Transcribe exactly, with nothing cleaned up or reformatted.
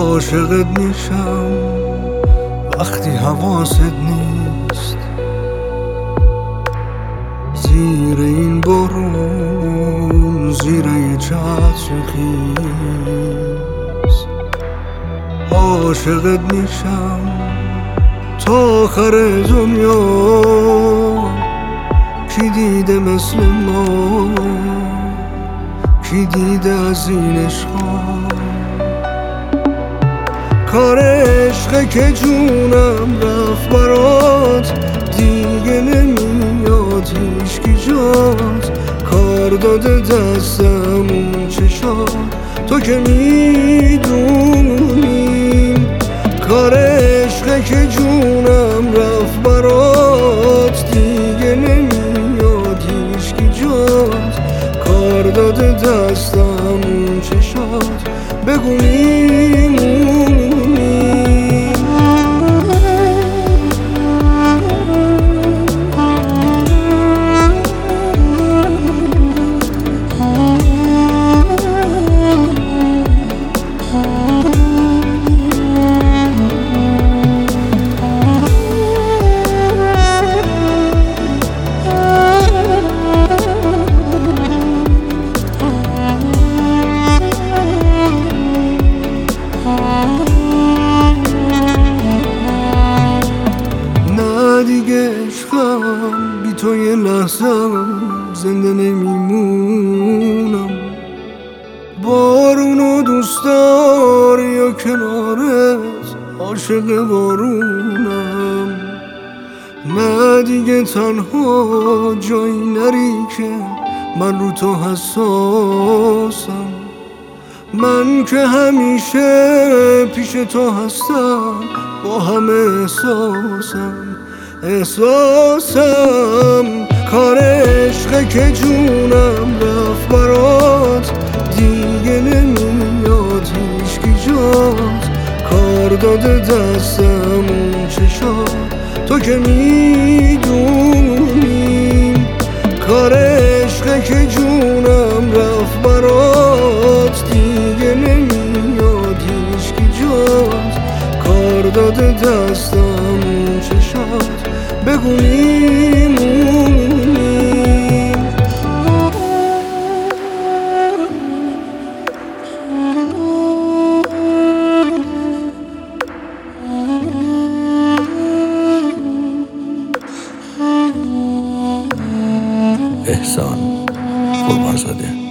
عاشقت میشم وقتی حواست نیست، زیر این بارون، زیر یه چتر خیس. عاشقت میشم تا آخر دنیا، کی دیده مثل ما، کی دیده از این عشقا. کار عشقه که جونم رفت برات، دیگه نمیاد هیچکی جات. کار داده دستم اون چشات، تو که میدونی. کار عشقه که جونم رفت برات، دیگه نمیاد هیچکی جات. کار داده دستم اون چشات، بگو میمونی. دیگه عشقم بی تو یه لحظه زنده نمیمونم. بارونو دوست داری یا کنارت عاشق بارونم. نه دیگه تنها جایی نری که من رو تو حساسم. من که همیشه پیش تو هستم، با همه احساسم احساسم. کار عشقه که جونم رفت برات، دیگه نمیاد هیچکی جات. کار داده دستم اون چشات، تو که میدونی. کار عشقه که جونم رفت برات، دیگه نمیاد هیچکی جات. کار داده دستم اون چشات، بگو میمونی. احسان قربانزاده.